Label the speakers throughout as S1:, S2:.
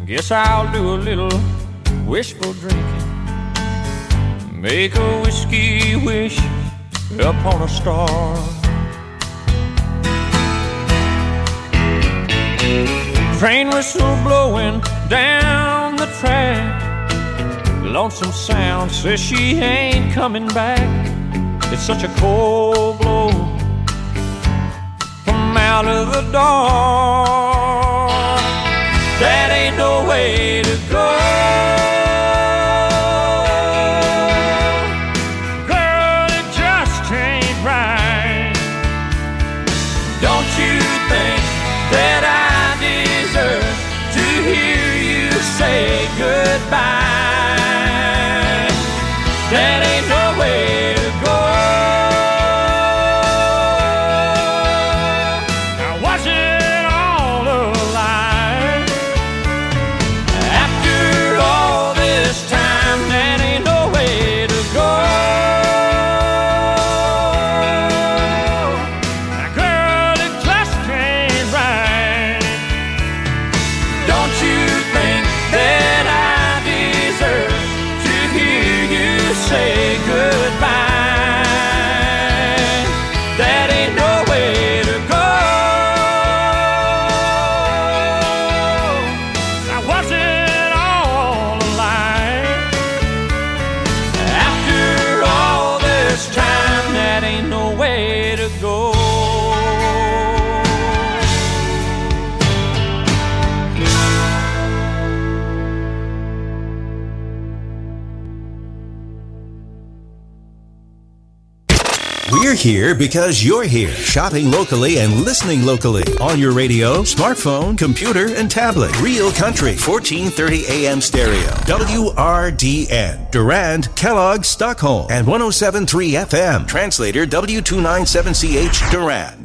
S1: Guess I'll do a little wishful drinking. Make a whiskey wish upon a star. Train whistle blowing down the track. Lonesome sound says she ain't coming back. It's such a cold blow from out of the dark. That ain't no way to go. Girl, it just ain't right. Don't you think that I deserve to hear you say goodbye? That ain't no way to go. Now was it all a lie? After all this time, that ain't no way to go. Now girl, it just ain't right. Don't you think that I deserve to hear you say goodbye? That ain't no way to go. Now was it all a lie? After all this time, that ain't no way to go.
S2: We're here because you're here, shopping locally and listening locally on your radio, smartphone, computer, and tablet. Real Country, 1430 AM stereo. WRDN, Durand, Kellogg, Stockholm, and 107.3 FM. Translator W297CH, Durand.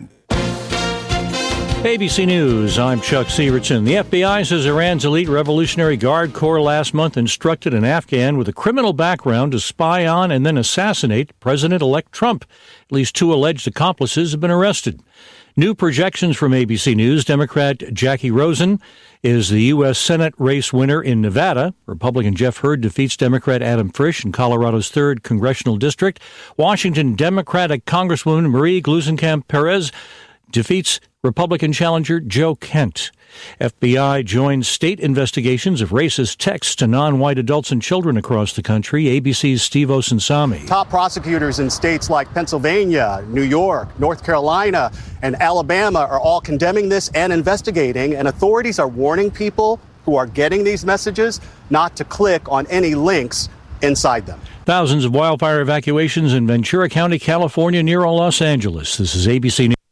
S3: ABC News, I'm Chuck Severson. The FBI says Iran's elite Revolutionary Guard Corps last month instructed an Afghan with a criminal background to spy on and then assassinate President-elect Trump. At least 2 alleged accomplices have been arrested. New projections from ABC News. Democrat Jackie Rosen is the U.S. Senate race winner in Nevada. Republican Jeff Hurd defeats Democrat Adam Frisch in Colorado's 3rd Congressional District. Washington Democratic Congresswoman Marie Gluesenkamp Perez defeats Republican challenger Joe Kent. FBI joins state investigations of racist texts to non-white adults and children across the country. ABC's Steve Osunsami.
S4: Top prosecutors in states like Pennsylvania, New York, North Carolina, and Alabama are all condemning this and investigating, and authorities are warning people who are getting these messages not to click on any links inside them.
S3: Thousands of wildfire evacuations in Ventura County, California, near Los Angeles. This is ABC News.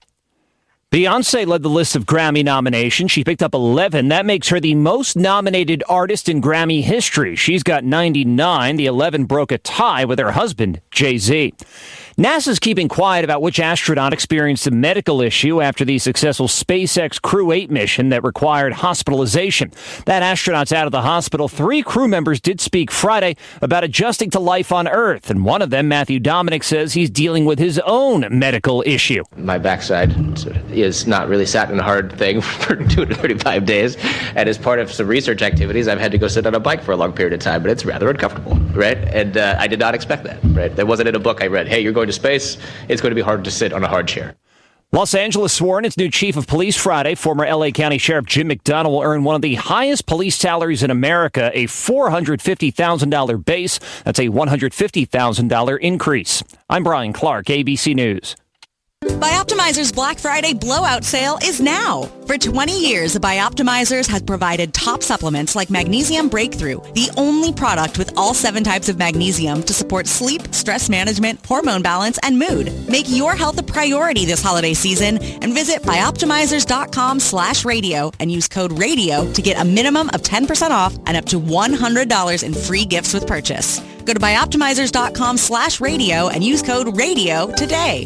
S5: Beyoncé led the list of Grammy nominations. She picked up 11. That makes her the most nominated artist in Grammy history. She's got 99. The 11 broke a tie with her husband, Jay-Z. NASA's keeping quiet about which astronaut experienced a medical issue after the successful SpaceX Crew 8 mission that required hospitalization. That astronaut's out of the hospital. 3 crew members did speak Friday about adjusting to life on Earth, and one of them, Matthew Dominic, says he's dealing with his own medical issue.
S6: My backside is not really sat in a hard thing for 2 to 35 days, and as part of some research activities, I've had to go sit on a bike for a long period of time, but it's rather uncomfortable, right? And I did not expect that, right? That wasn't in a book I read. Hey, you're going to space, it's going to be hard to sit on a hard chair.
S5: Los Angeles swore in its new chief of police Friday. Former L.A. County Sheriff Jim McDonough will earn one of the highest police salaries in America, a $450,000 base. That's a $150,000 increase. I'm Brian Clark, ABC News.
S7: Bioptimizer's Black Friday blowout sale is now. For 20 years, Bioptimizers has provided top supplements like Magnesium Breakthrough, the only product with all 7 types of magnesium to support sleep, stress management, hormone balance, and mood. Make your health a priority this holiday season and visit bioptimizers.com/radio and use code RADIO to get a minimum of 10% off and up to $100 in free gifts with purchase. Go to bioptimizers.com/radio and use code RADIO today.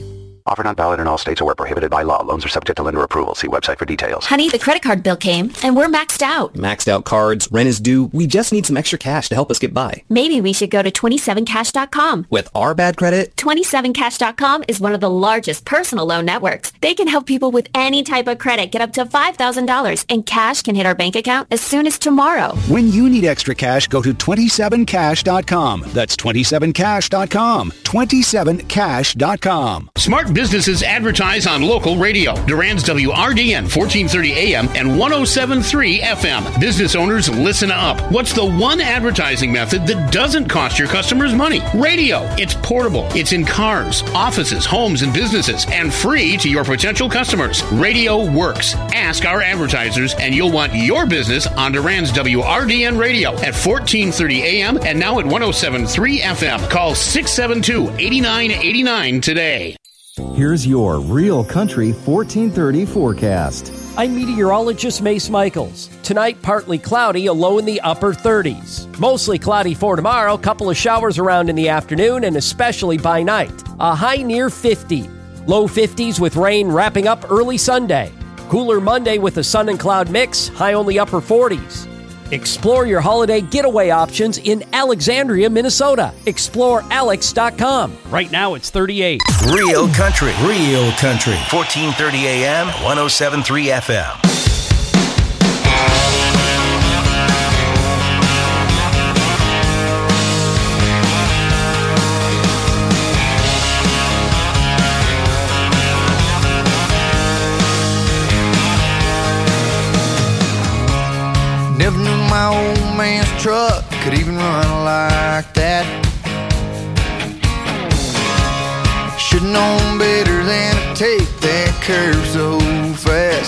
S8: Offer not valid in all states or where prohibited by law. Loans are subject to lender approval. See website for details.
S9: Honey, the credit card bill came, and we're maxed out.
S10: Maxed out cards, rent is due. We just need some extra cash to help us get by.
S9: Maybe we should go to 27cash.com.
S10: With our bad credit?
S9: 27cash.com is one of the largest personal loan networks. They can help people with any type of credit get up to $5,000, and cash can hit our bank account as soon as tomorrow.
S11: When you need extra cash, go to 27cash.com. That's 27cash.com. 27cash.com.
S12: Smart businesses advertise on local radio. Durand's WRDN 1430 AM and 107.3 FM. Business owners, listen up. What's the one advertising method that doesn't cost your customers money? Radio. It's portable. It's in cars, offices, homes, and businesses, and free to your potential customers. Radio works. Ask our advertisers, and you'll want your business on Durand's WRDN radio at 1430 AM and now at 107.3 FM. Call 672-8989 today.
S13: Here's your Real Country 1430 forecast.
S14: I'm meteorologist Mace Michaels. Tonight, partly cloudy, a low in the upper 30s. Mostly cloudy for tomorrow, couple of showers around in the afternoon and especially by night. A high near 50. Low 50s with rain wrapping up early Sunday. Cooler Monday with a sun and cloud mix, high only upper 40s. Explore your holiday getaway options in Alexandria, Minnesota. ExploreAlex.com. Right now it's 38.
S2: Real Country. 1430 AM, 107.3 FM.
S15: Never knew my old man's truck could even run like that. Should've known better than to take that curve so fast.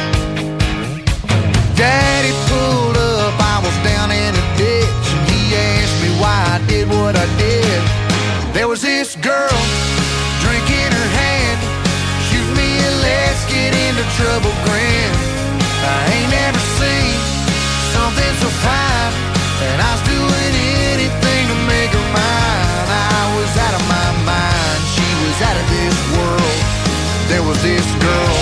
S15: Daddy pulled up, I was down in a ditch, and he asked me why I did what I did. There was this girl, drink in her hand, shoot me a let's get into trouble grin. I ain't never seen something so fine, and I was doing anything to make her mine. I was out of my mind, she was out of this world. There was this girl.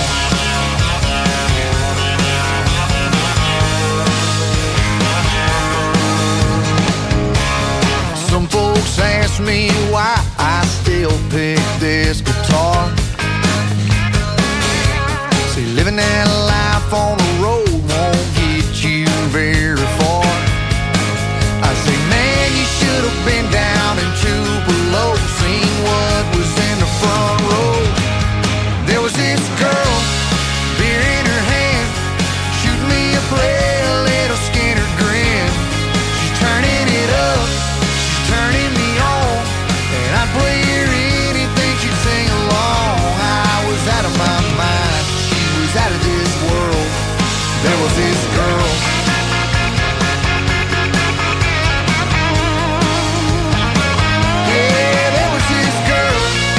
S15: Some folks ask me why I still pick this guitar. See, living that life on the road won't get you very far. I say, man, you should have been down in Tupelo, seen what was in the front row. There was this girl, beer in her hand, shooting me a play, a little Skinner grin. She's turning it up, she's turning me on, and I'd play her anything she'd sing along. I was out of my mind, she was out of this world. There was this girl. Yeah, there was this girl.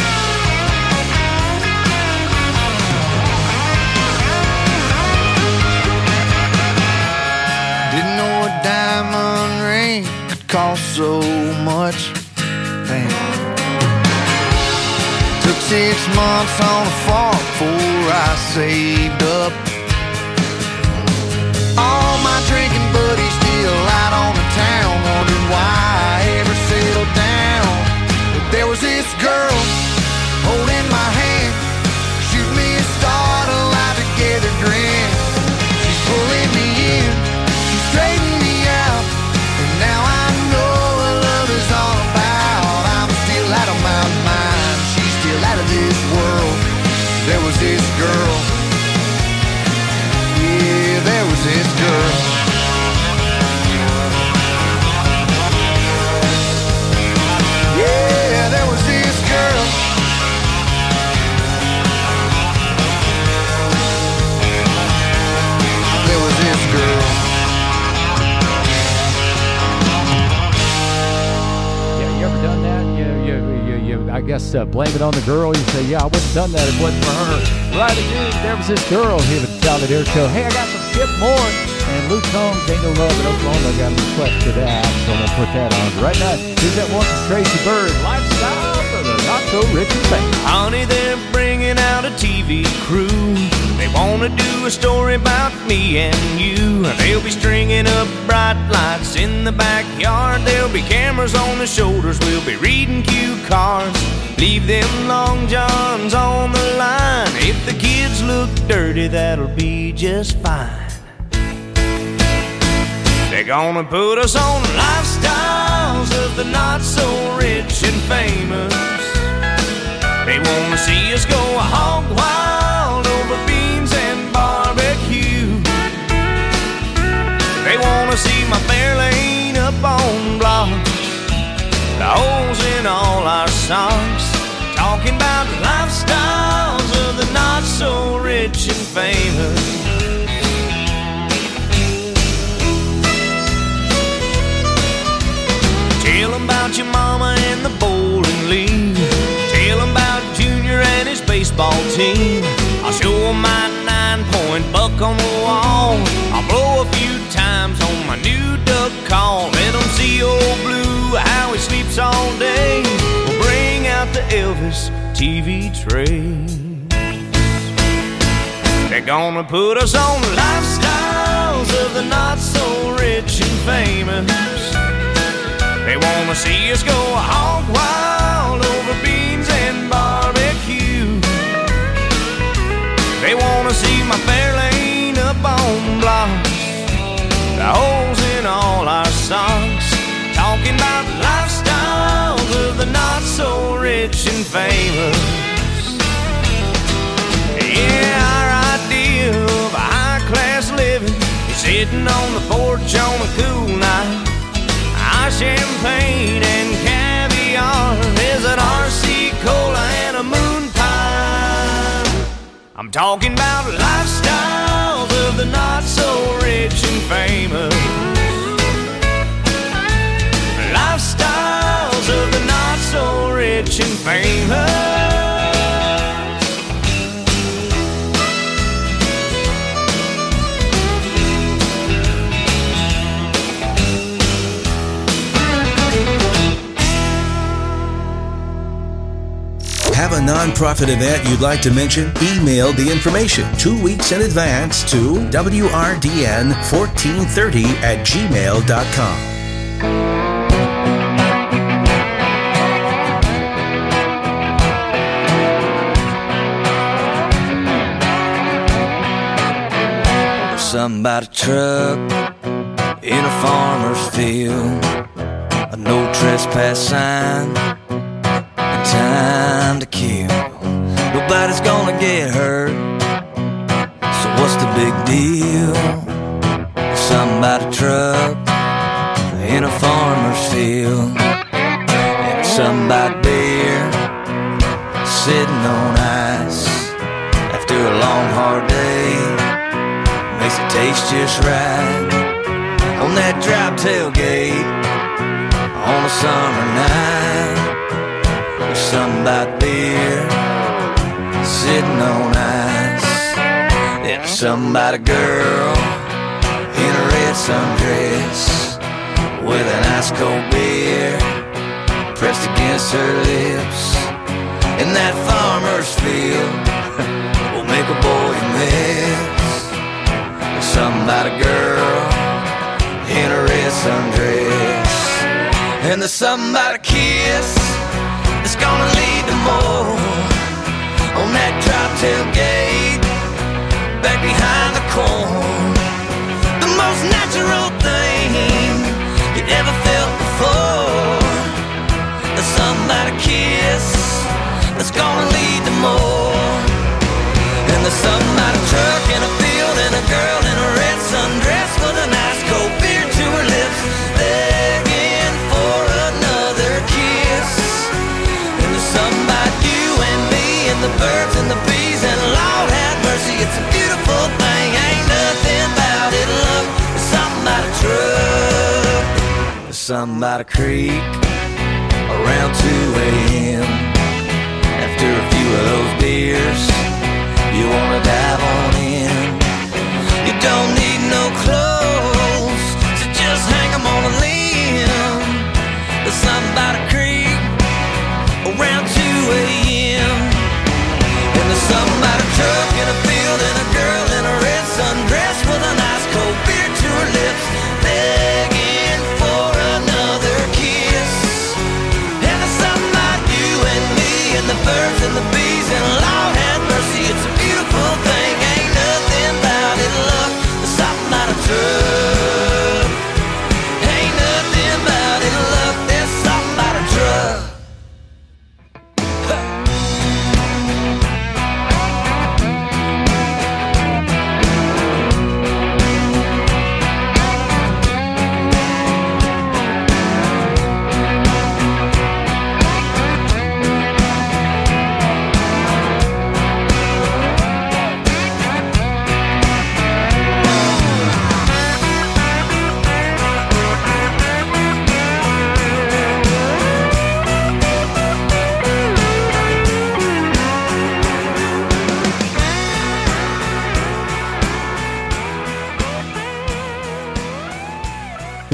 S15: Didn't know a diamond ring could cost so much. Damn. Took 6 months on a farm before I saved up. All my drinking buddies still out on the town, wondering why I ever settled down. But there was this girl holding my hand, shoot me a start, a life together grin. She's pulling me in, she's straightening me out, and now I know what love is all about. I'm still out of my mind, she's still out of this world. There was this girl. Yeah, there was this girl. Yeah, there was this girl. There was this girl.
S3: Yeah, you ever done that? I guess blame it on the girl. You say, yeah, I wouldn't have done that if it wasn't for her. Right, dude, there was this girl here at the Salad Air Show. Hey, I got some Skip Moore and Luke Combs. Ain't No Love in Oklahoma. I got a request for that, so I'm going to put that on. Right now, here's that one from Tracy Bird. Lifestyle for the not so
S14: So Rich and Famous.
S1: Honey, they're bringing out a TV crew. They want to do a story about me and you. They'll be stringing up bright lights in the backyard. There'll be cameras on the shoulders. We'll be reading cue cards. Leave them long johns on the line. If the kids look dirty, that'll be just fine. They're gonna put us on lifestyles of the not so rich and famous. They wanna see us go hog wild over beans and barbecue. They wanna see my Fairlane up on blocks, the holes in all our socks. Talking about lifestyles of the not so rich and famous. Tell them about your mama and the bowling league. Tell them about Junior and his baseball team. I'll show them my 9-point buck on the wall. I'll blow a few times on my new duck call. Let them see old Blue, how he sleeps all day. We'll bring out the Elvis TV train. They're gonna put us on lifestyles of the not so rich and famous. They wanna see us go hog wild over beans and barbecue. They wanna see my Fairlane up on blocks, the holes in all our socks. Talking about lifestyles of the not so rich and famous. Yeah, our idea of a high-class living is sitting on the porch on a cool night. Champagne and caviar is an RC Cola and a moon pie. I'm talking about lifestyles of the not so rich and famous. Lifestyles of the not so rich and famous.
S2: Have a nonprofit event you'd like to mention? Email the information 2 weeks in advance to wrdn1430@gmail.com.
S16: Something about a truck in a farmer's field, a no trespass sign, and time to kill. Nobody's gonna get hurt, so what's the big deal? Something about a truck in a farmer's field, and something about beer sitting on ice after a long hard day. Makes it taste just right on that drop tailgate on a summer night. There's something about beer sitting on ice. And there's something about a girl in a red sundress with an ice cold beer pressed against her lips. And that farmer's field will make a boy miss. Something about a girl in a red sundress. And there's something about a kiss that's gonna lead to more on that drop tailgate back behind the corn. The most natural thing you ever felt before. There's something about a kiss that's gonna lead to more. And there's something about a truck in a field and a girl in a red sundress with an ice cold beer to her lips, begging for another kiss. And there's something about you and me and the birds and the bees, and Lord have mercy, it's a beautiful thing. Ain't nothing about it, love. There's something about a truck. There's something about a creek around 2 a.m. After a few of those beers, you wanna dive on in. You don't need no clothes, so just hang 'em on a limb. There's something about a creek around 2 a.m.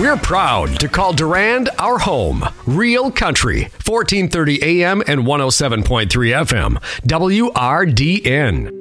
S17: We're proud to call Durand our home. Real Country, 1430 AM and 107.3 FM. WRDN.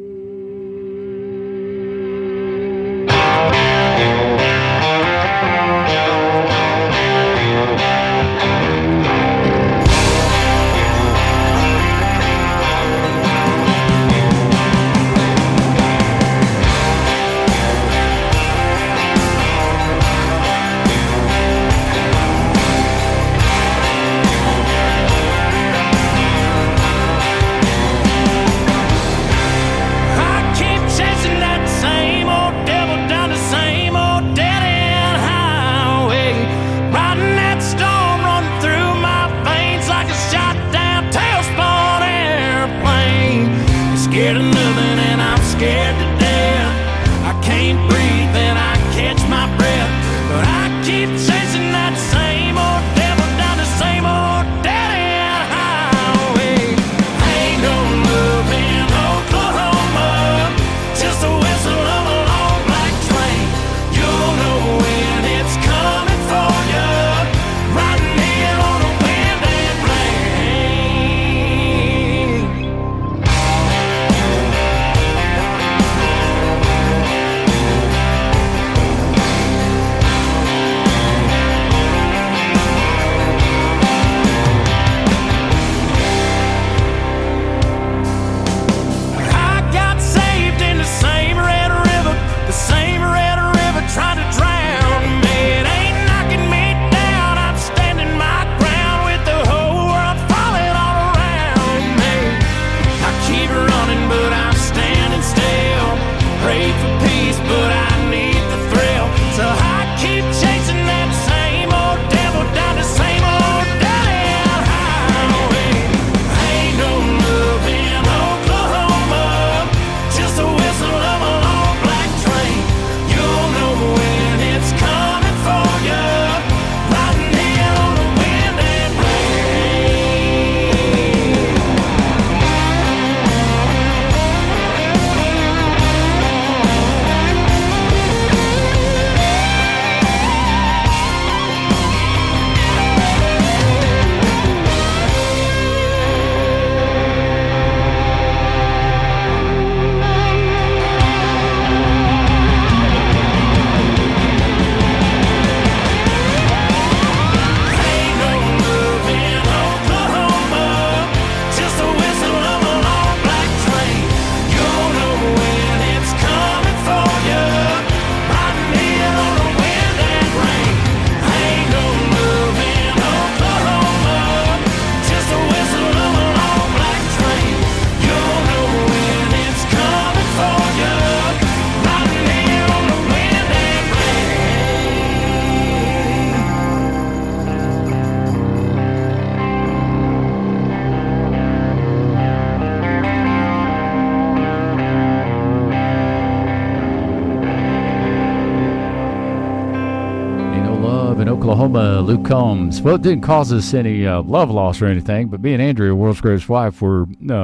S18: Oklahoma, Luke Combs. Well, it didn't cause us any love loss or anything, but me and Andrea, World's Greatest Wife, we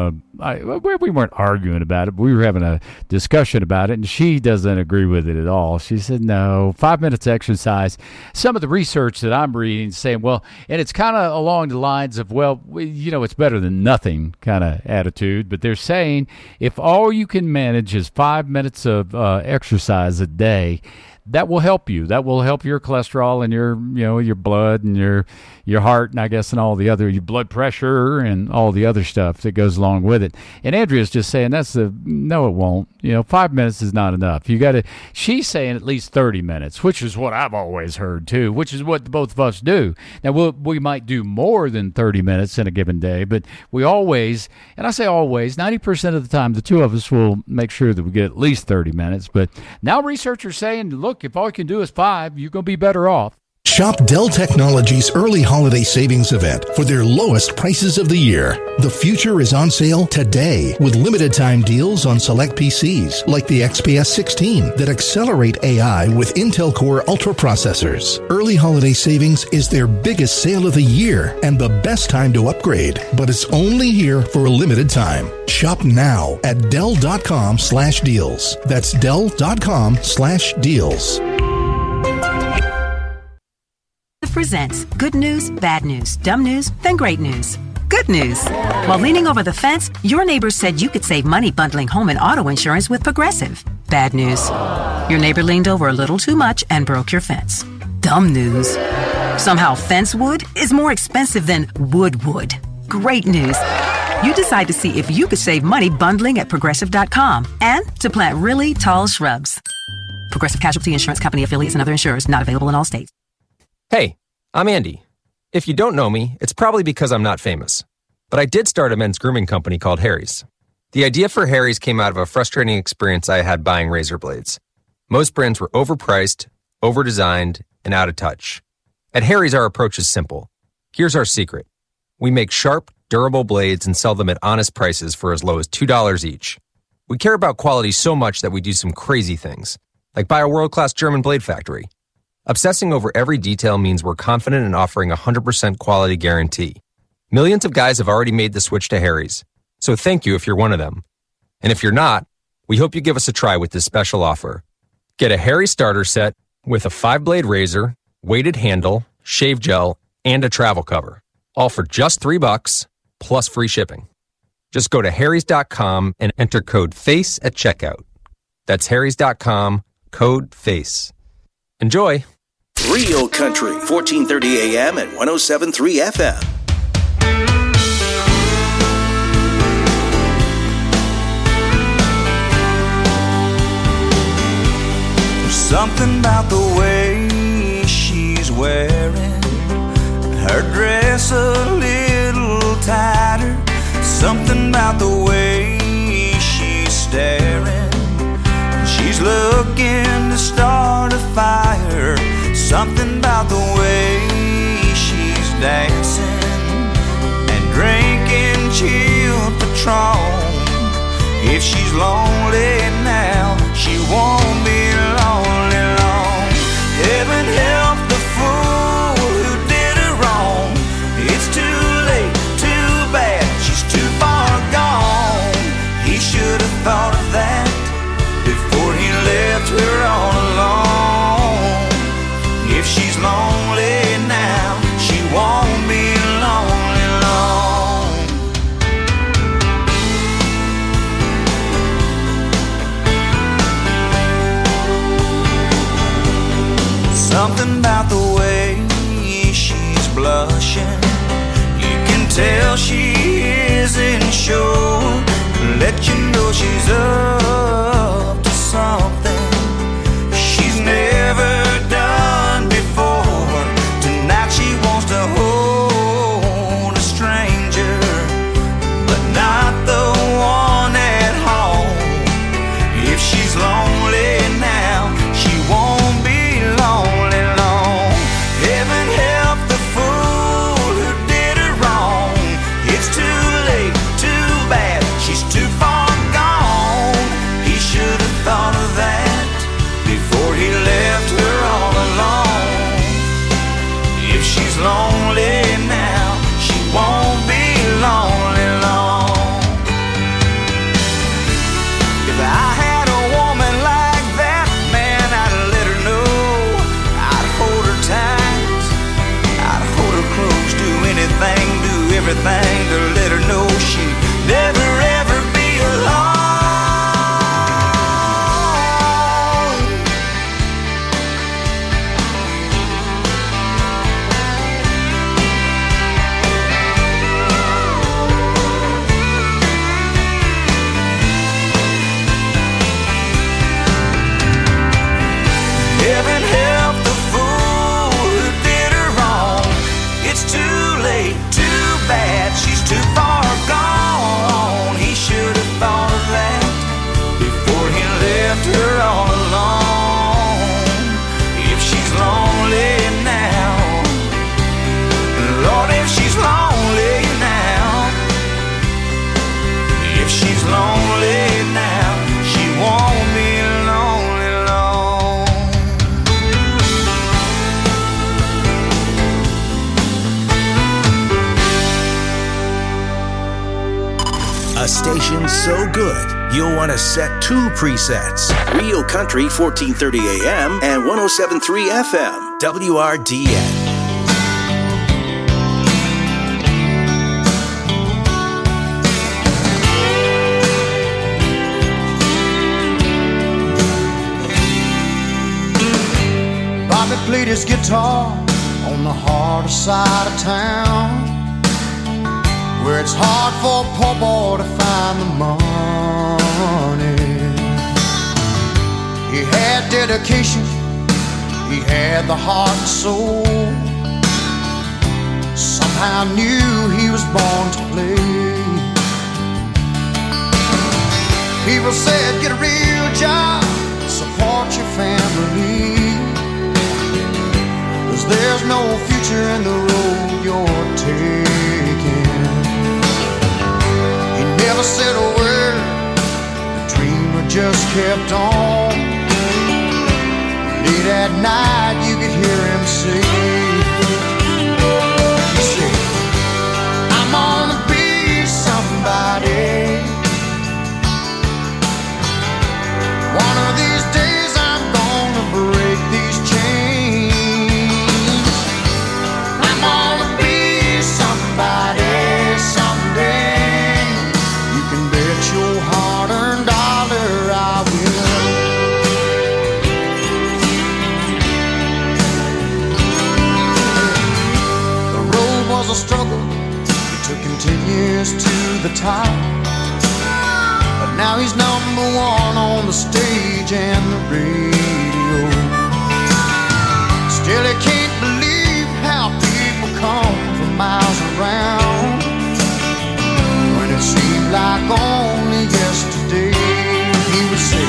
S18: weren't arguing about it, but we were having a discussion about it, and she doesn't agree with it at all. She said, no, 5 minutes exercise. Some of the research that I'm reading is saying, well, and it's kind of along the lines of, well, it's better than nothing kind of attitude, but they're saying if all you can manage is 5 minutes of exercise a day, that will help you. That will help your cholesterol and your blood and your heart, and I guess, and all the other, your blood pressure and all the other stuff that goes along with it. And Andrea's just saying no, it won't. 5 minutes is not enough. She's saying at least 30 minutes, which is what I've always heard too, which is what both of us do. Now, we might do more than 30 minutes in a given day, but we always, and I say always, 90% of the time, the two of us will make sure that we get at least 30 minutes. But now researchers saying, look, if all you can do is 5, you're going to be better off.
S19: Shop Dell Technologies' early holiday savings event for their lowest prices of the year. The future is on sale today with limited time deals on select PCs like the XPS 16 that accelerate AI with Intel Core Ultra processors. Early holiday savings is their biggest sale of the year and the best time to upgrade, but it's only here for a limited time. Shop now at Dell.com/deals. That's Dell.com/deals.
S20: presents Good News, Bad News, Dumb News, then Great News. Good news. While leaning over the fence, your neighbor said you could save money bundling home and auto insurance with Progressive. Bad news. Your neighbor leaned over a little too much and broke your fence. Dumb news. Somehow fence wood is more expensive than wood. Great news. You decide to see if you could save money bundling at Progressive.com and to plant really tall shrubs. Progressive Casualty Insurance Company affiliates and other insurers not available in all states.
S21: Hey, I'm Andy. If you don't know me, it's probably because I'm not famous. But I did start a men's grooming company called Harry's. The idea for Harry's came out of a frustrating experience I had buying razor blades. Most brands were overpriced, overdesigned, and out of touch. At Harry's, our approach is simple. Here's our secret. We make sharp, durable blades and sell them at honest prices for as low as $2 each. We care about quality so much that we do some crazy things, like buy a world-class German blade factory. Obsessing over every detail means we're confident in offering a 100% quality guarantee. Millions of guys have already made the switch to Harry's, so thank you if you're one of them. And if you're not, we hope you give us a try with this special offer. Get a Harry starter set with a 5-blade razor, weighted handle, shave gel, and a travel cover, all for just $3 plus free shipping. Just go to harrys.com and enter code FACE at checkout. That's harrys.com, code FACE. Enjoy!
S2: Real Country, 1430 AM and 107.3 FM.
S15: There's something about the way she's wearing her dress a little tighter. Something about the way she's staring. She's looking to start a fire. Something about the way she's dancing and drinking chilled Patron. If she's lonely now, she won't be lonely long. Heaven help the fool who did her wrong. It's too late, too bad, she's too far gone. He should have thought of that before he left her all alone. If she's lonely now, she won't be lonely long. Something about the way she's blushing, you can tell she isn't sure. Let you know she's up to something she's never done before. Tonight she wants to hold a stranger, but not the one at home. If she's lonely now, she won't be lonely long. Heaven help the fool who did her wrong. It's too late, too bad, she's too far gone. He should have thought of that before he left her all alone. If she's lonely now, she won't be lonely long. If I had a woman like that, man, I'd let her know. I'd hold her tight, I'd hold her close, do anything, do everything to let her know she'd never ever be alone. Heaven help the fool who did her wrong. It's too late, too bad, she's too far gone. He should have thought of that before he left her all alone. If she's lonely now, Lord, if she's lonely now, if she's lonely now, she won't be lonely long.
S2: A station so good, you'll want to set 2 presets. Real Country, 1430 AM and 107.3 FM. WRDN.
S15: Bobby played his guitar on the harder side of town, where it's hard for a poor boy to find the money. He had dedication, he had the heart and soul. Somehow knew he was born to play. People said, get a real job, support your family, 'cause there's no future in the road you're taking. He never said a word, the dreamer just kept on. Late at night you could hear him say, he said, I'm gonna be somebody. One of these days I'm gonna break these chains. I'm gonna be somebody someday. You can bet your hard-earned dollar I will. The road was a struggle, it took him 10 years to the top. Now he's number one on the stage and the radio. Still he can't believe how people come from miles around, when it seemed like only yesterday he would say,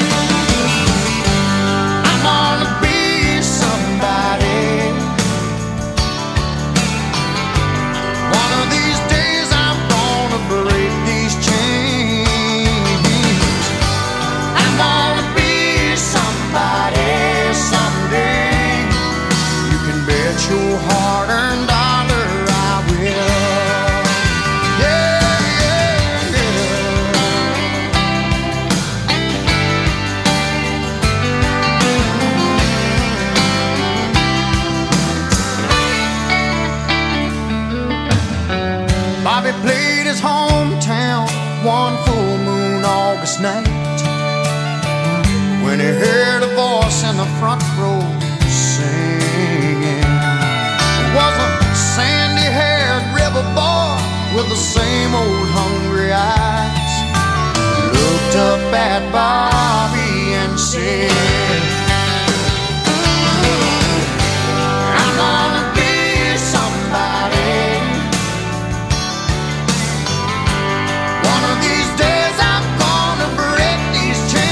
S15: I'm gonna be somebody. One of these days I'm gonna break these chains. Someday, you can bet your hard-earned dollar I will. Yeah, yeah, yeah. Bobby played his hometown one full moon August night, when he heard a voice in the front row singing. It was a sandy-haired rebel boy with the same old hungry eyes. He looked up at Bobby and said, I'm gonna be somebody. One of these days I'm gonna break these chains.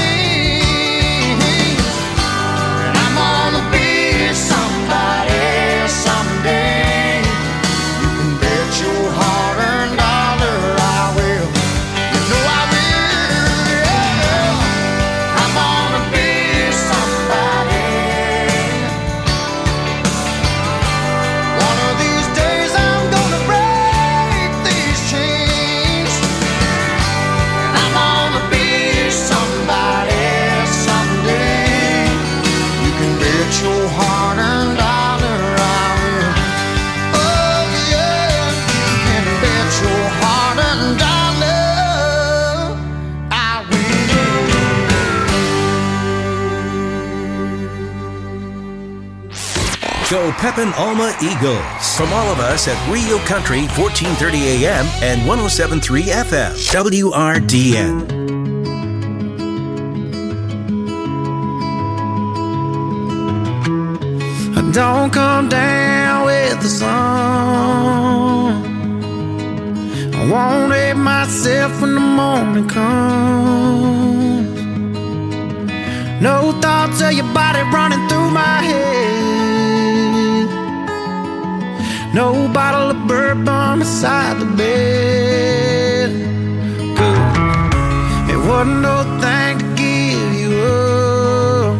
S2: Go Pepin Alma Eagles. From all of us at Rio Country, 1430 AM and 107.3 FM. WRDN.
S15: Don't come down with the sun. I won't hate myself when the morning comes. No thoughts of your body running through my head. No bottle of bourbon beside the bed. Good. It wasn't no thing to give you up.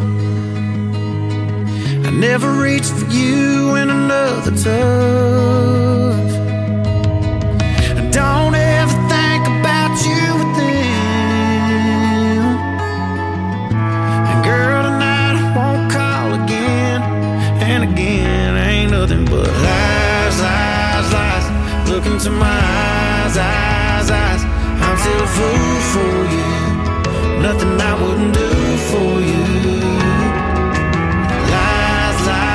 S15: I never reached for you in another touch. I don't ever think about you with them. And girl, tonight I won't call again and again. Ain't nothing but lies, lies, lies. Look into my eyes, eyes, eyes. I'm still a fool for you. Nothing I wouldn't do for you. Lies, lies.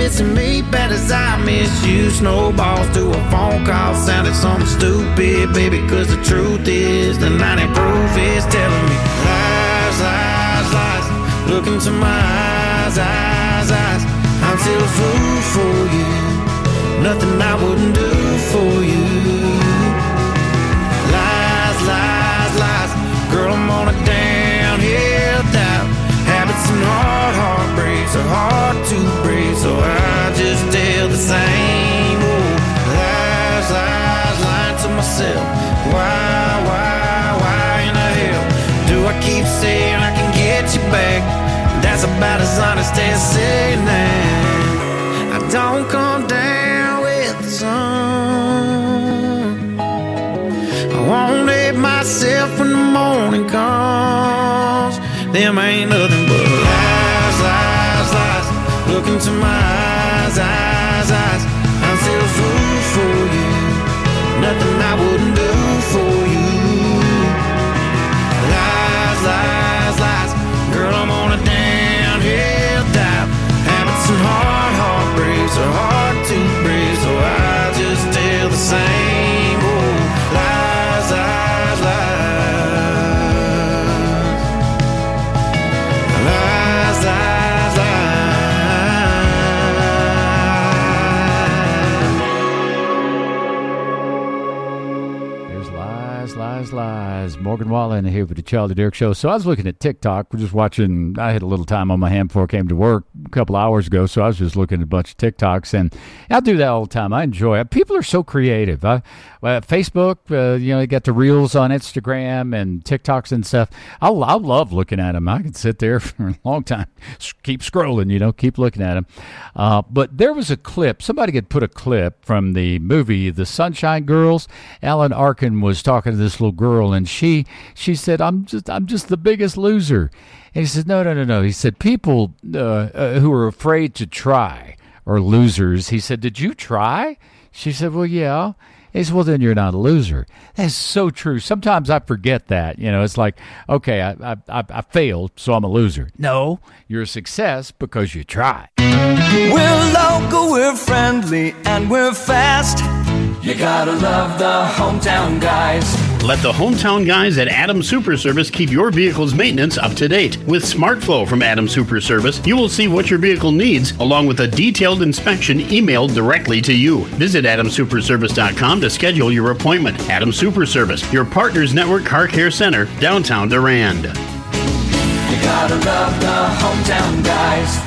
S4: missing me bad as I miss you. Snowballs to a phone call sounded something stupid, baby, cause the truth is the 90 proof is telling me lies, lies, lies. Look into my eyes, eyes, eyes. I'm still a fool for you. Nothing I wouldn't do for you. Lies, lies, lies. Girl, I'm on a downhill doubt. Habits and heartbreaks are hard to break, so I just tell the same old lies, lies, lying to myself. Why in the hell do I keep saying I can get you back? That's about as honest as saying that I don't come down with the sun. I won't hate myself when the morning comes. Them ain't nothing but lies, lies, lies. Look into my eyes, eyes, eyes. I'm still a fool for you. Nothing I wouldn't do for you. Lies, lies, lies. Girl, I'm on a downhill dive. Habits and heartbreaks are hard to break, so I just tell the same old lies, lies, lies. Lies, lies, lies.
S18: There's lies, lies, lies. Morgan Wallen here with the Charlie Dirk Show. So I was looking at TikTok. We're just watching. I had a little time on my hand before I came to work a couple hours ago, so I was just looking at a bunch of TikToks, and I do that all the time. I enjoy it. People are so creative. Facebook, they got the Reels on Instagram and TikToks and stuff. I love looking at them. I can sit there for a long time, keep scrolling, keep looking at them. But there was a clip. Somebody had put a clip from the movie The Sunshine Girls. Alan Arkin was talking to this little girl, and she said, I'm just the biggest loser. And he said, no. He said, people who are afraid to try are losers. He said, did you try? She said, well, yeah. He said, well, then you're not a loser. That's so true. Sometimes I forget that. It's like, okay, I failed, so I'm a loser. No, you're a success because you tried.
S22: We're local, we're friendly, and we're fast. You gotta love the hometown guys.
S12: Let the hometown guys at Adams Super Service keep your vehicle's maintenance up to date. With SmartFlow from Adams Super Service, you will see what your vehicle needs, along with a detailed inspection emailed directly to you. Visit AdamSuperService.com to schedule your appointment. Adams Super Service, your Partners Network Car Care Center, downtown Durand.
S22: You gotta love the hometown guys.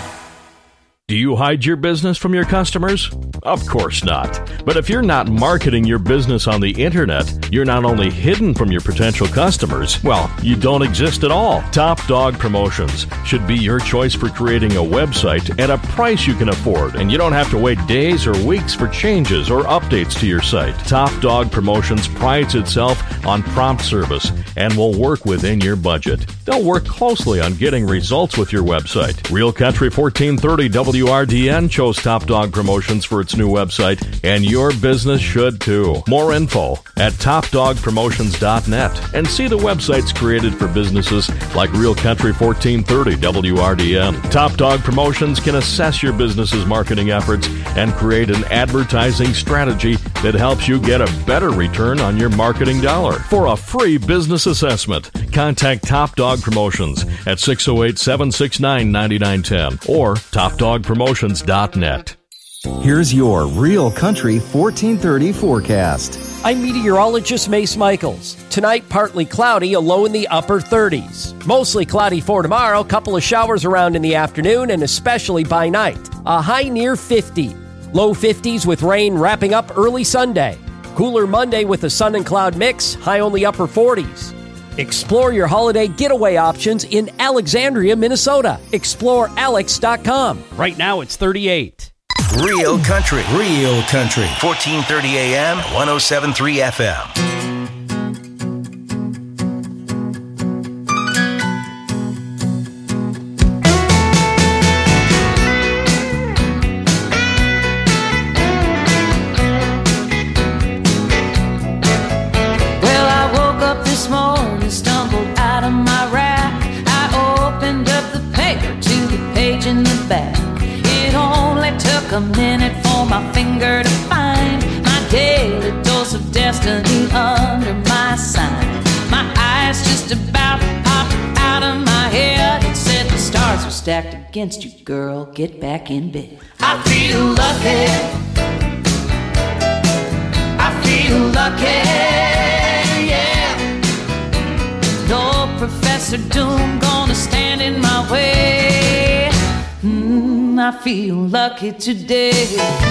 S23: Do you hide your business from your customers? Of course not. But if you're not marketing your business on the internet, you're not only hidden from your potential customers, well, you don't exist at all. Top Dog Promotions should be your choice for creating a website at a price you can afford, and you don't have to wait days or weeks for changes or updates to your site. Top Dog Promotions prides itself on prompt service and will work within your budget. They'll work closely on getting results with your website. Real Country 1430 WRDN chose Top Dog Promotions for its new website, and your business should too. More info at topdogpromotions.net, and see the websites created for businesses like Real Country 1430 WRDN. Top Dog Promotions can assess your business's marketing efforts and create an advertising strategy that helps you get a better return on your marketing dollar. For a free business assessment, contact Top Dog Promotions at 608-769-9910 or topdogpromotions.net.
S13: Here's your Real Country 1430 forecast.
S14: I'm meteorologist Mace Michaels. Tonight, partly cloudy, a low in the upper 30s. Mostly cloudy for tomorrow, couple of showers around in the afternoon and especially by night. A high near 50. Low 50s with rain wrapping up early Sunday. Cooler Monday with a sun and cloud mix, high only upper 40s. Explore your holiday getaway options in Alexandria, Minnesota. ExploreAlex.com. Right now it's 38.
S2: Real Country. 1430 AM, 107.3 FM.
S24: Well, I woke up this morning, stumbled out of my rack. I opened up the paper to the page in the back. It only took a stacked against you, girl. Get back in bed. I feel lucky. I feel lucky, yeah. No Professor Doom gonna stand in my way. I feel lucky today.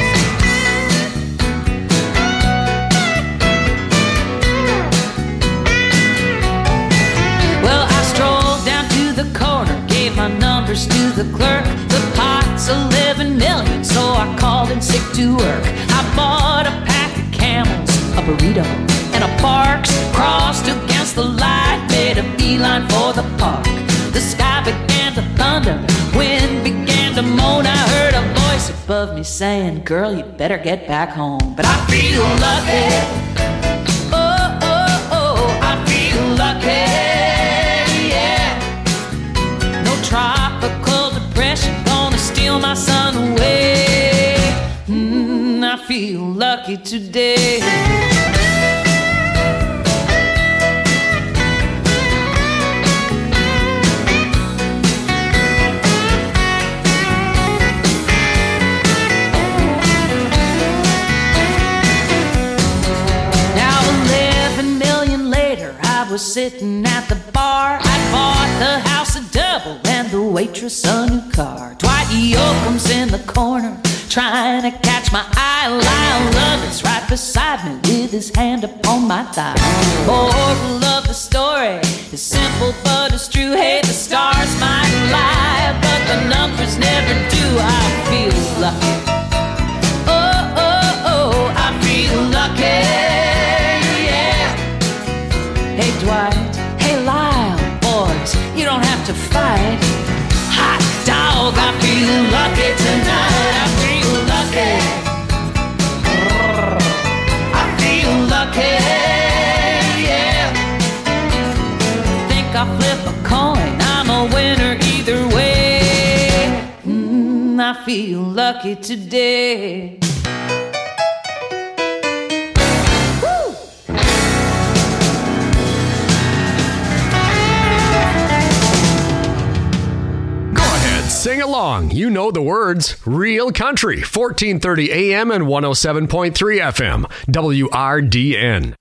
S24: Well, I strolled down to the corner, gave my numbers to the clerk. The pot's 11 million, so I called in sick to work. I bought a pack of Camels, a burrito, and a Barks. Crossed against the light, made a beeline for the park. The sky began to thunder, wind began to moan. I heard a voice above me saying, girl, you better get back home. But I feel lucky. Oh, oh, oh, I feel lucky, yeah. No tropical depression gonna steal my sun away. I feel lucky today. Was sitting at the bar. I bought the house a double and the waitress a new car. Dwight Yoakam's in the corner trying to catch my eye. Lyle Lovett's right beside me with his hand upon my thigh. Moral of the story is simple but it's true. Hey, the stars might lie, but the numbers never do. I feel lucky. Oh, oh, oh, I feel lucky. Hey Dwight, hey Lyle, boys, you don't have to fight. Hot dog, I feel lucky tonight. I feel lucky. I feel lucky, yeah. Think I'll flip a coin, I'm a winner either way. I feel lucky today.
S17: Sing along. You know the words. Real Country, 1430 AM and 107.3 FM. WRDN.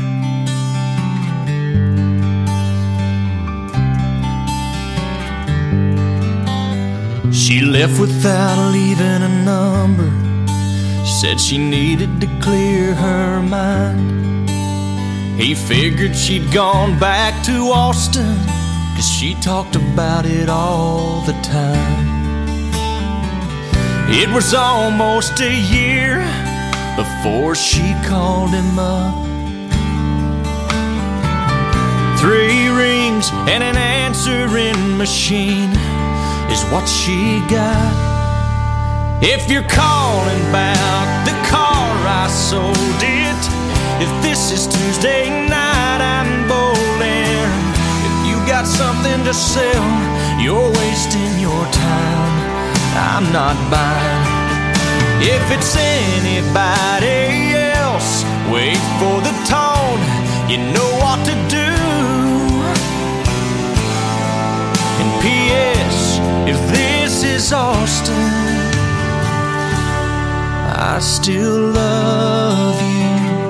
S22: She left without leaving a number. Said she needed to clear her mind. He figured she'd gone back to Austin, 'cause she talked about it all the time. It was almost a year before she called him up. 3 rings and an answering machine is what she got. If you're calling about the car, I sold it. If this is Tuesday night, I'm bowling. Got something to sell, you're wasting your time. I'm not buying. If it's anybody else, wait for the tone, you know what to do. And P.S. if this is Austin, I still love you.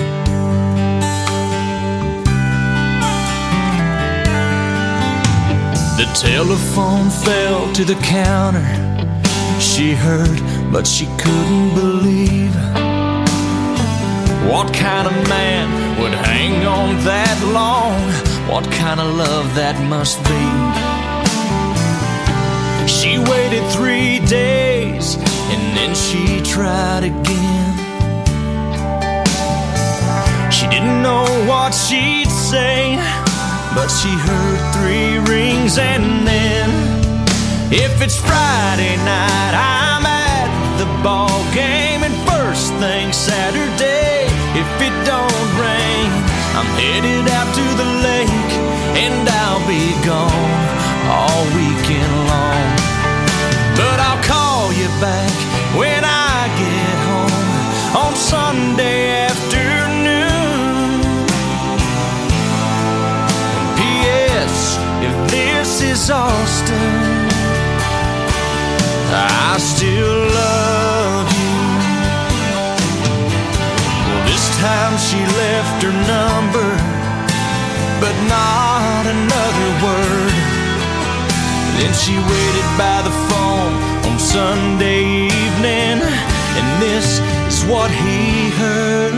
S22: The telephone fell to the counter. She heard, but she couldn't believe. What kind of man would hang on that long? What kind of love that must be? She waited 3 days, and then she tried again. She didn't know what she'd say, but she heard 3 rings, and then if it's Friday night, I'm at the ball game, and first thing Saturday, if it don't rain, I'm headed out to the lake, and I'll be gone all weekend long. But I'll call you back when I get home on Sunday afternoon. And P.S. if this is Austin, I still love you. Well, this time she left her number, but not another word. Then she waited by the phone on Sunday evening, and this is what he heard.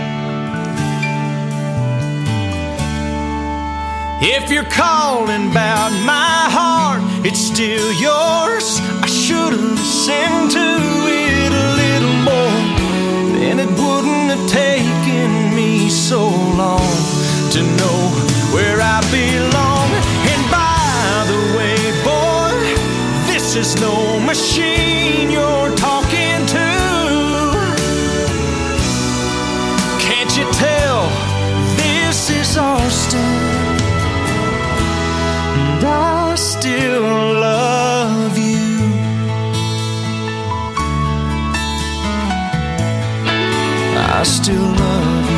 S22: If you're calling about my heart, it's still yours. I should have listened to it a little more, then it wouldn't have taken me so long to know where I belong. And by the way, boy, this is no machine you're talking to. Can't you tell this is Austin? And I still love you. I still love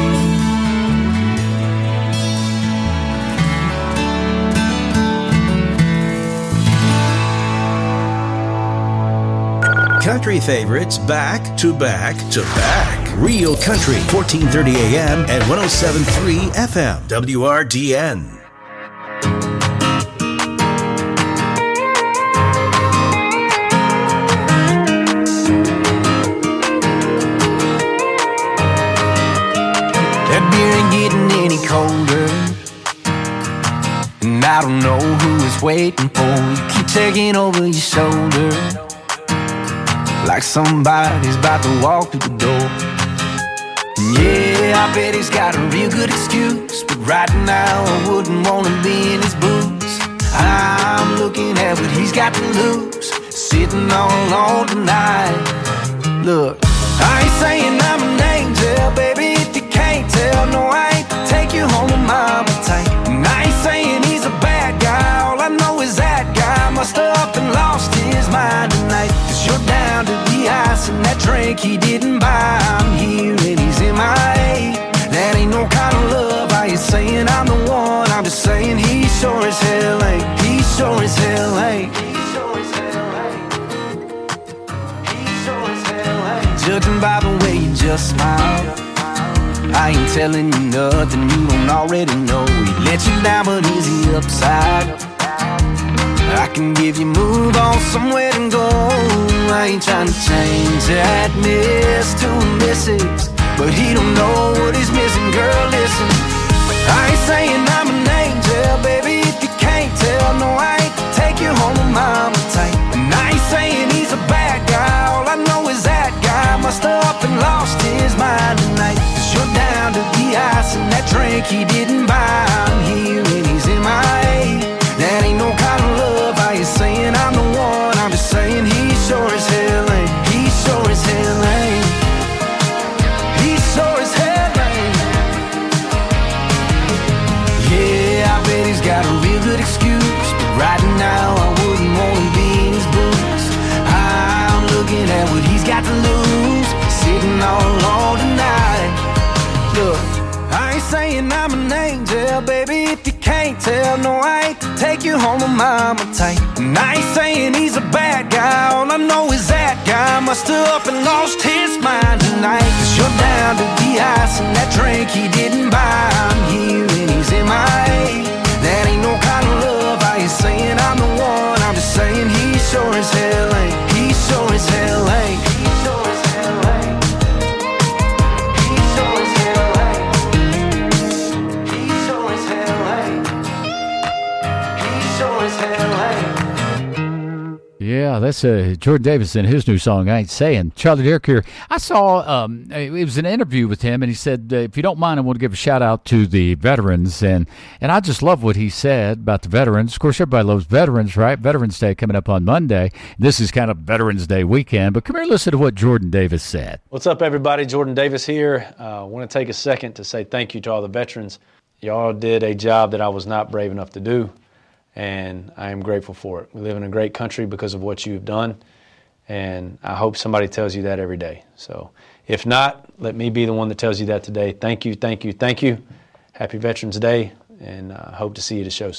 S2: you. Country favorites back to back to back. Real Country, 1430 AM and 107.3 FM. WRDN.
S4: Colder, and I don't know who is waiting for you. Keep taking over your shoulder, like somebody's about to walk through the door. And yeah, I bet he's got a real good excuse, but right now I wouldn't want to be in his boots. I'm looking at what he's got to lose, sitting all alone tonight. Look, I ain't saying I'm an angel, baby, if you can't tell. No, I ain't take you home to mama tight. And I ain't saying he's a bad guy, all I know is that guy must have up and lost his mind tonight. Cause you're down to the ice and that drink he didn't buy. I'm here and he's in my A. That ain't no kind of love. I ain't saying I'm the one, I'm just saying he sure as hell ain't. He sure as hell ain't. Judging by the way you just smile, I ain't telling you nothing you don't already know. He let you down, but is he upside? I can give you move on somewhere to go. I ain't trying to change that miss to a misses, but he don't know what he's missing. Girl, listen, I ain't saying I'm an angel, baby, if you can't tell. No, I ain't take you home with mama tight. And I ain't saying he's a bad guy, all I know is that guy must have up and lost his mind tonight. Cause you're down to the ice and that drink he didn't buy. I'm here and he's in my A. That ain't no kind of love. I ain't saying I'm the one, I'm just saying he sure as hell ain't. He sure as hell ain't. He sure as hell ain't. Yeah, I bet he's got a real good excuse, but right now I wouldn't want to be in his boots. I'm looking at what he's got to lose, sitting all alone tonight. Look, I ain't saying I'm an angel, baby, if you can't tell. No, I ain't take you home with mama tight. And I ain't saying he's a bad guy, all I know is that guy must have up and lost his mind tonight. Cause you're down to the ice and that drink he didn't buy. I'm here and he's in my A. That ain't no kind of love. I ain't saying I'm the one, I'm just saying he sure as hell ain't. He sure as hell ain't. He sure as hell ain't. He sure as hell ain't. He sure as hell ain't. He sure as hell ain't.
S18: Yeah, that's Jordan Davis and his new song, I Ain't Saying. Charlie Dirk here. I saw, it was an interview with him, and he said, if you don't mind, I want to give a shout-out to the veterans. And I just love what he said about the veterans. Of course, everybody loves veterans, right? Veterans Day coming up on Monday. This is kind of Veterans Day weekend. But come here and listen to what Jordan Davis said.
S5: What's up, everybody? Jordan Davis here. I want to take a second to say thank you to all the veterans. Y'all did a job that I was not brave enough to do, and I am grateful for it. We live in a great country because of what you've done, and I hope somebody tells you that every day. So if not, let me be the one that tells you that today. Thank you, thank you, thank you. Happy Veterans Day, and I hope to see you at the show soon.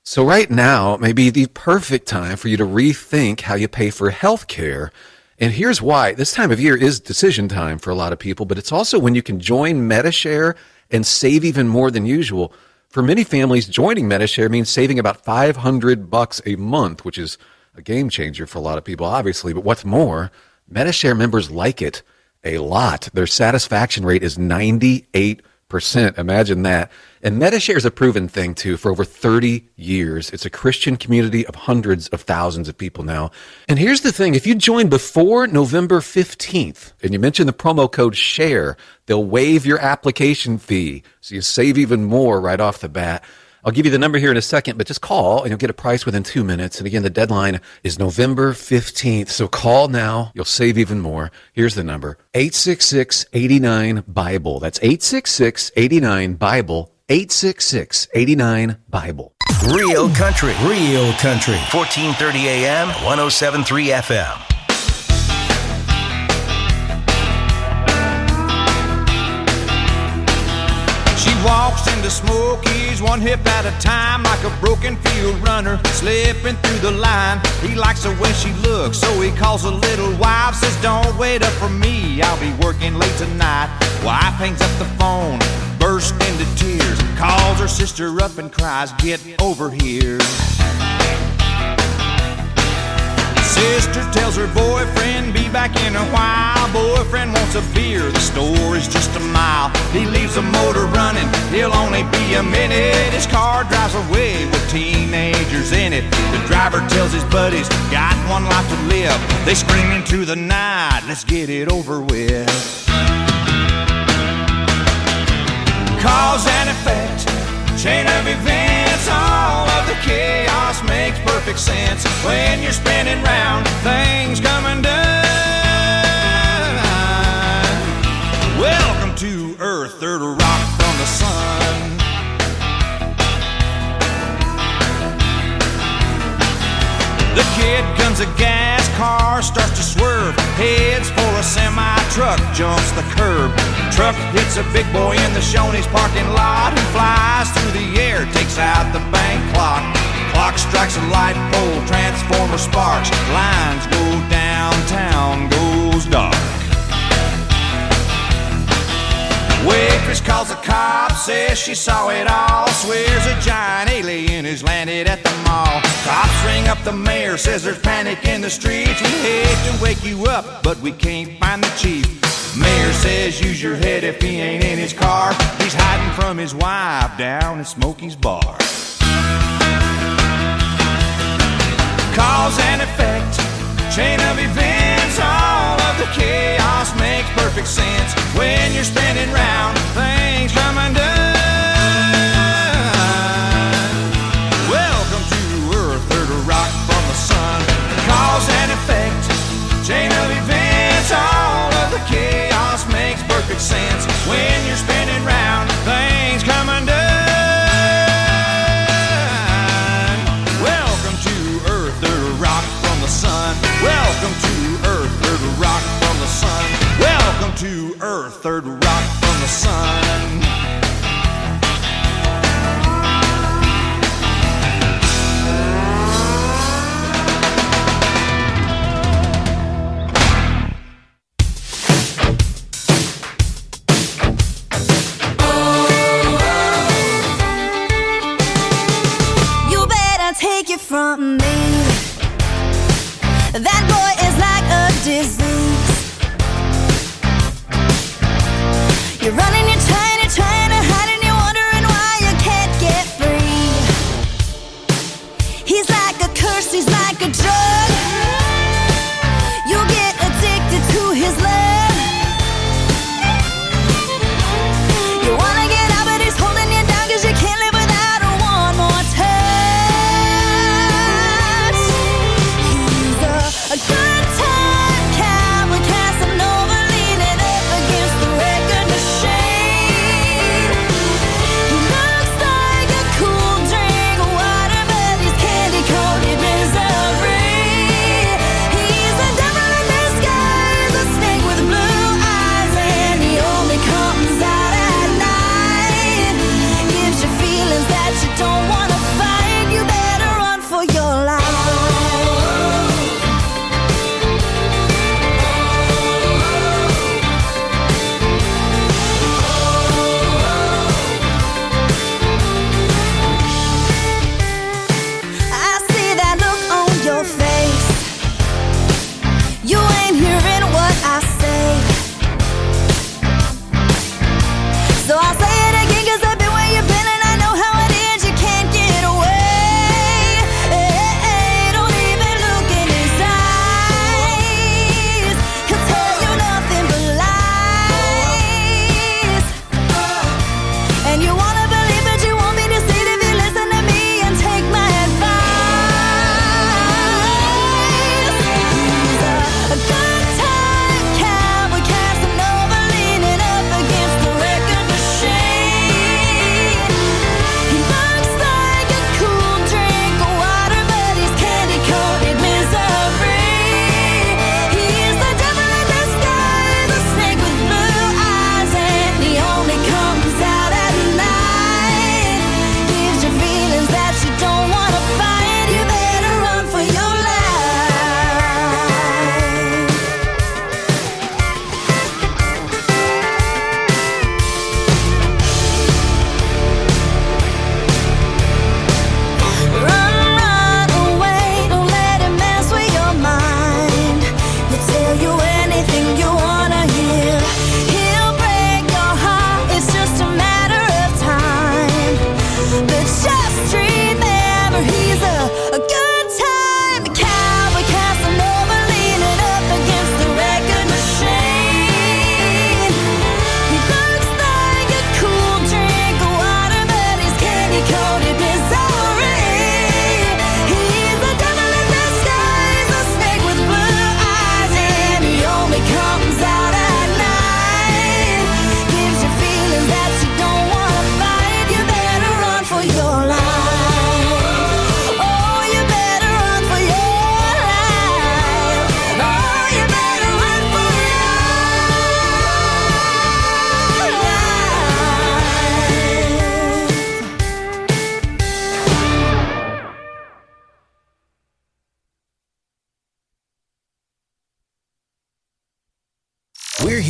S6: So right now may be the perfect time for you to rethink how you pay for health care. And here's why. This time of year is decision time for a lot of people, but it's also when you can join Medi-Share and save even more than usual. For many families, joining Medi-Share means saving about $500 a month, which is a game changer for a lot of people, obviously. But what's more, Medi-Share members like it a lot. Their satisfaction rate is 98%. Imagine that. And Medi-Share is a proven thing, too, for over 30 years. It's a Christian community of hundreds of thousands of people now. And here's the thing. If you join before November 15th and you mention the promo code SHARE, they'll waive your application fee, so you save even more right off the bat. I'll give you the number here in a second, but just call and you'll get a price within 2 minutes. And again, the deadline is November 15th. So call now. You'll save even more. Here's the number, 866-89-BIBLE. That's 866-89-BIBLE, 866-89-BIBLE.
S2: Real country. 1430 AM, 107.3 FM.
S22: Walks into Smokies, one hip at a time, like a broken field runner, slipping through the line. He likes the way she looks, so he calls a little wife, says, don't wait up for me, I'll be working late tonight. Wife hangs up the phone, bursts into tears, calls her sister up and cries, get over here. Sister tells her boyfriend, be back in a while. Boyfriend wants a beer, the store is just a mile. He leaves the motor running, he'll only be a minute. His car drives away with teenagers in it. The driver tells his buddies, got one life to live. They scream into the night, let's get it over with. Cause and effect, chain of events, all of the chaos makes perfect sense. When you're spinning round, things come undone. Welcome to Earth, third rock from the sun. The kid guns a gas, car starts to swerve, heads for a semi-truck, jumps the curb. Truck hits a big boy in the Shoney's parking lot, who flies through the air, takes out the bank clock. Clock strikes a light pole, transformer sparks, lines go downtown, goes dark. Waitress calls the cops, says she saw it all, swears a giant alien has landed at the mall. Cops ring up the mayor, says there's panic in the streets. We hate to wake you up, but we can't find the chief. Mayor says use your head if he ain't in his car. He's hiding from his wife down at Smokey's bar. Cause and effect, chain of events, all of the chaos makes perfect sense. When you're spinning round, things come undone. Welcome to Earth, third rock from the sun. Cause and effect, chain of events, all of the chaos makes perfect sense. When you're spinning round, things come undone. Welcome to Earth, third rock from the sun. Welcome to Earth, third rock from the sun. Welcome to Earth, third rock from the sun.
S7: Take it from me, that boy is like a disease. You're running, you're trying to hide, and you're wondering why you can't get free. He's like a curse, he's like a drug. You'll get addicted to his love. You wanna get out, but he's holding you down, 'cause you can't live without her one more touch. A girl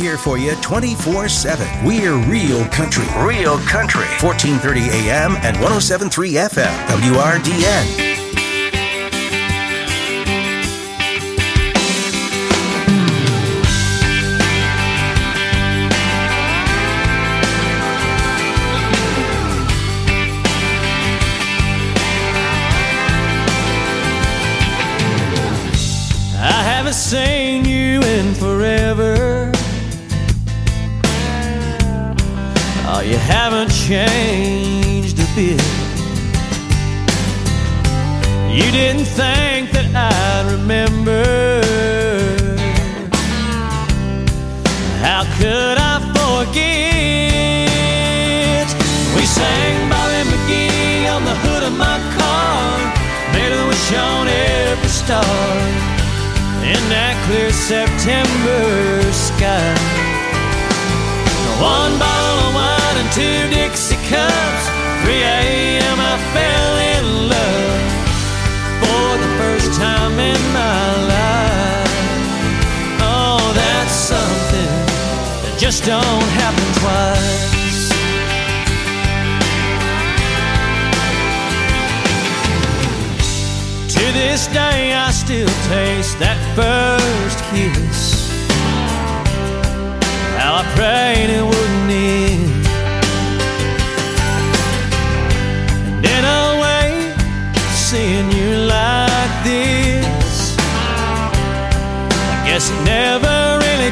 S2: here for you 24/7. We're Real Country. Real Country. 1430 AM and 107.3 FM. WRDN.
S22: Seen you in forever. Oh, you haven't changed a bit. You didn't think that I'd remember. How could I forget? We sang Bobby McGee on the hood of my car, made a wish on every star in that clear September sky. One bottle of wine and 2 Dixie cups. 3 a.m. I fell in love for the first time in my life. Oh, that's something that just don't happen twice. To this day I still taste that first kiss. How I prayed it wouldn't end. And in a way, seeing you like this, I guess it never really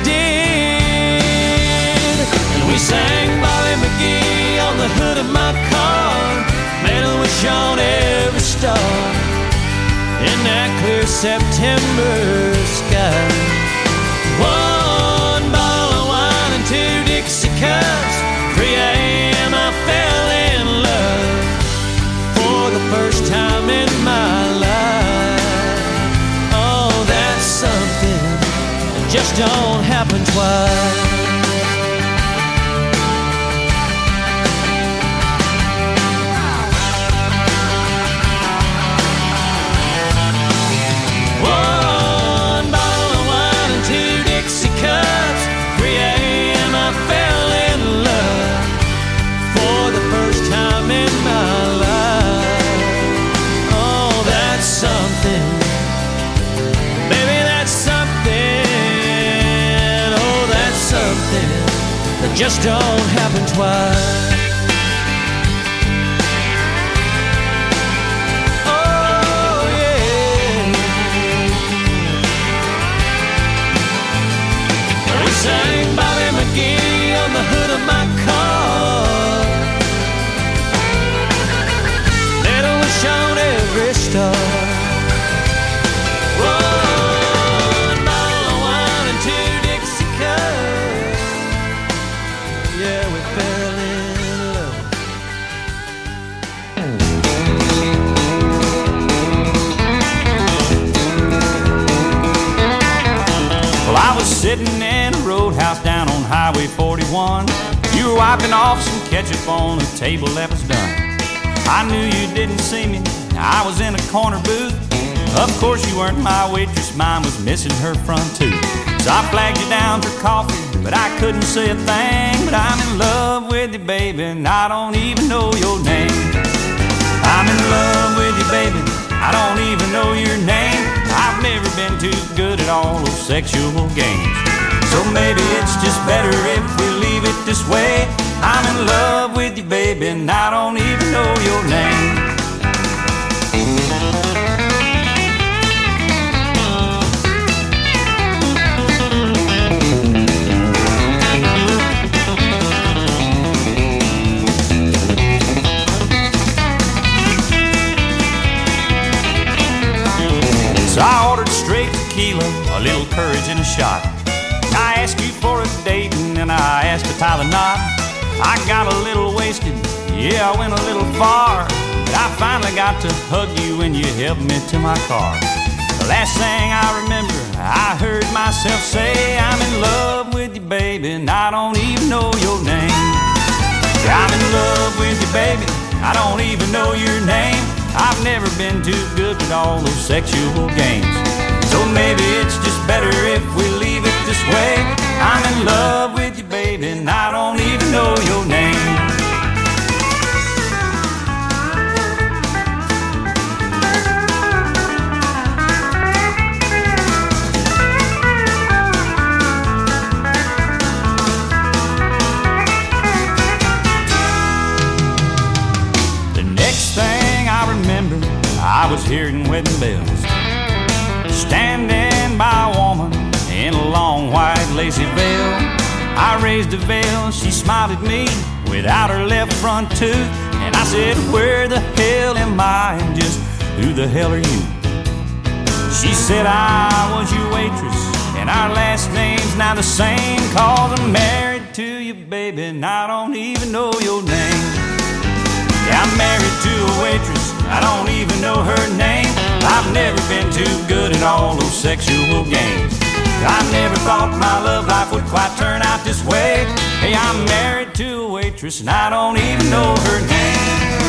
S22: did. And we sang Bobby McGee on the hood of my car, made a wish on every star in that clear September sky. 1 bottle of wine and 2 Dixie cups. 3 a.m. I fell in love for the first time in my life. Oh, that's something that just don't happen twice. Just don't happen twice. Oh yeah. We sang Bobby McGee on the hood of my car, made a wish on every star.
S1: Sitting in a roadhouse down on Highway 41. You were wiping off some ketchup on a table that was done. I knew you didn't see me, I was in a corner booth. Of course you weren't my waitress, mine was missing her front tooth. So I flagged you down for coffee, but I couldn't say a thing. But I'm in love with you, baby, and I don't even know your name. I'm in love with you, baby, I don't even know your name. I've never been too good at all those sexual games. So maybe it's just better if we leave it this way. I'm in love with you, baby, and I don't even know your name. So I ordered straight tequila, a little courage and a shot. I asked you for a date and then I asked to tie the knot. I got a little wasted, yeah, I went a little far. But I finally got to hug you when you helped me to my car. The last thing I remember, I heard myself say, I'm in love with you, baby, and I don't even know your name. I'm in love with you, baby, I don't even know your name. I've never been too good at all those sexual games. So maybe it's just better if we leave it this way.
S22: I'm in love with you, baby, and I don't even know your name. The next thing I remember, I was hearing wedding bells, standing by a woman in a long white lacy veil. I raised a veil, she smiled at me without her left front tooth, and I said, where the hell am I, and just who the hell are you? She said, I was your waitress, and our last name's now the same, 'cause I'm married to you, baby, and I don't even know your name. Yeah, I'm married to a waitress, I don't even know her name. I've never been too good at all those sexual games. I never thought my love life would quite turn out this way. Hey, I'm married to a waitress and I don't even know her name.